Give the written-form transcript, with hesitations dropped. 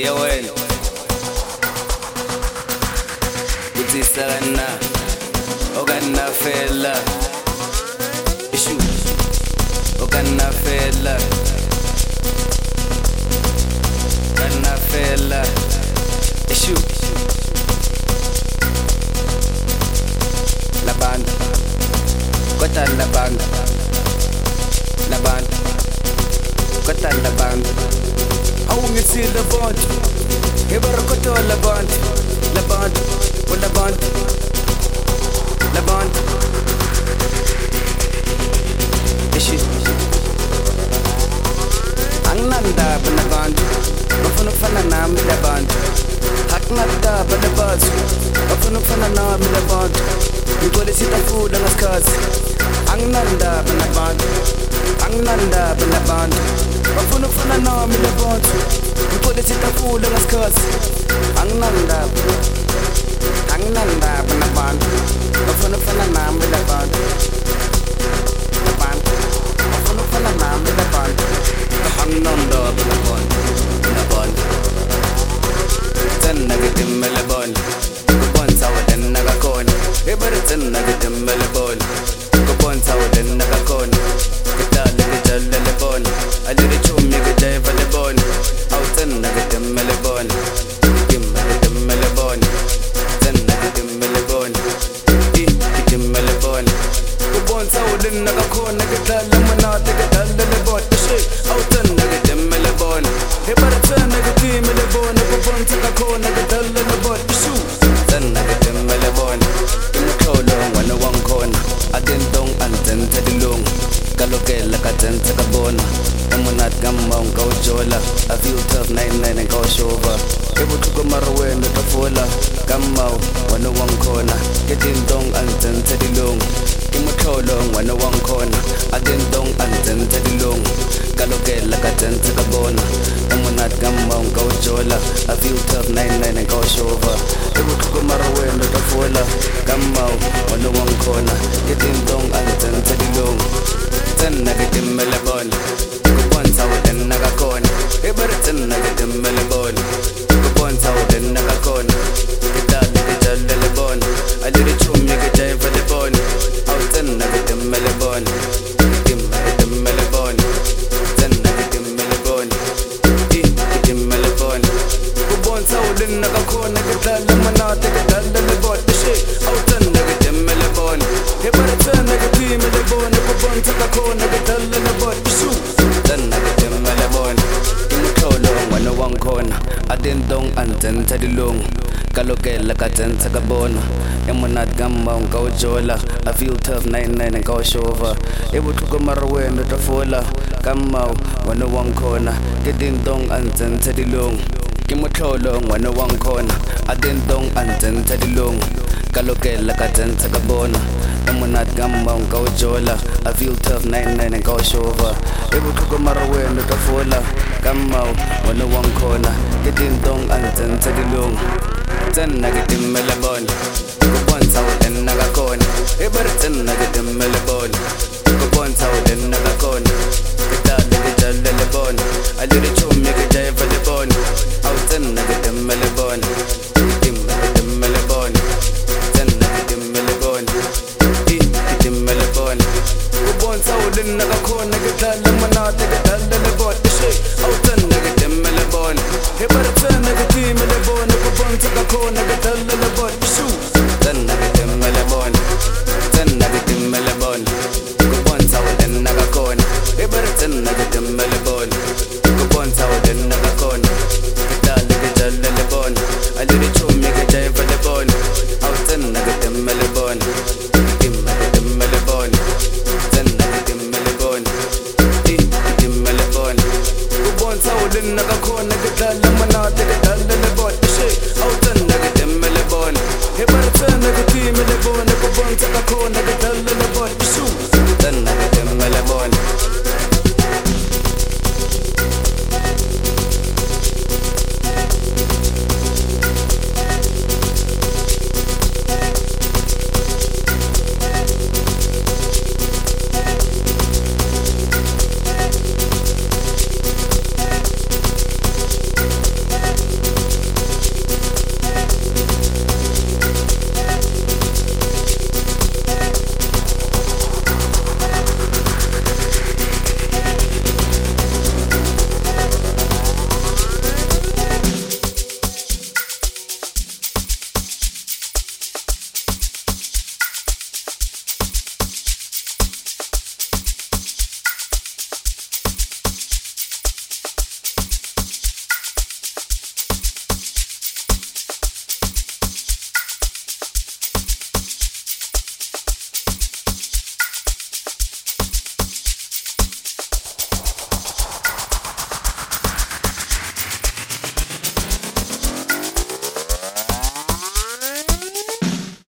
ya wena kutsisa kana okana fela ishu okana fela kana fela ishu la banda kota la banda kota la banda au ngisi la banda hebara kota la banda wala banda la banda ishi ananda bana banda bafuna fana na mila banda haknata bana bazu bafuna fana na mila banda ngole sitafuda ngaskazi ananda bana banda bafuna fana na mila banda ngole sitafuda ngaskazi ananda bana banda bafuna fana na mila banda bafuna fana na mila banda ananda bana banda tanna gidimela bon bonza wadanna gakon ebar tanna gidimela bon bonza wadanna gakon kitale gidalla bon alire chumi gidayfa bon au tanna gidimela bon gidimela bon tanna gidimela bon gidimela bon bonza wadanna gakon gidalla manate gidalla bon shi au tanna gidimela bon ebar tanna gidimela bon bonza gakon gidalla bon ishu tanna gidimela bon imkholo wana wankona adendong anten tadilong kalokela katenta kabona emunat gamong kawjola a few tough 99 and go shova ebutuko marwendo tafola kamau wana wankona gedindong anten tadilong imkholo wana wankona adendong anten tadilong kalokela katenta kabona emunat gamong kawjola a few tough 99 and go shova ebutuko marwendo tafola kamau wana wankona gedindong anten tadilong tanna gidimela bon kubonza wadanna gakona ebar tanna gidimela bon kubonza wadanna gakona gidalla gidalla bon alire chumi gidayfa bon au tanna gidimela bon gidimela bon tanna gidimela bon gidimela bon kubonza wadanna gakona gidalla manate gidalla bon shi au tanna gidimela bon ebar tanna gidimela bon kubonza gakona gidalla bon ishu tanna gidimela bon imkholo wana wankona adendong anten tadilong kalokela katenta kabona emunat gamong kawjola a few tough 99 and go shova ebutuko marwendo tafola kamau wana wankona gedindong anten tadilong imkholo wana wankona adendong anten tadilong kalokela katenta kabona emunat gamong kawjola a few tough 99 and go shova ebutuko marwendo tafola kamau wana wankona gedindong anten tadilong tanna gidimela bon kubonza wadanna gakona ebar tanna gidimela bon kubonza wadanna gakona kitale gidalla bon alire chumi gidayfa bon au tanna gidimela bon gidimela bon tanna gidimela bon gidimela bon kubonza wadanna gakona gidalla manate gidalla bon shi au tanna gidimela bon ebar tanna gidimela bon kubonza gakona gidalla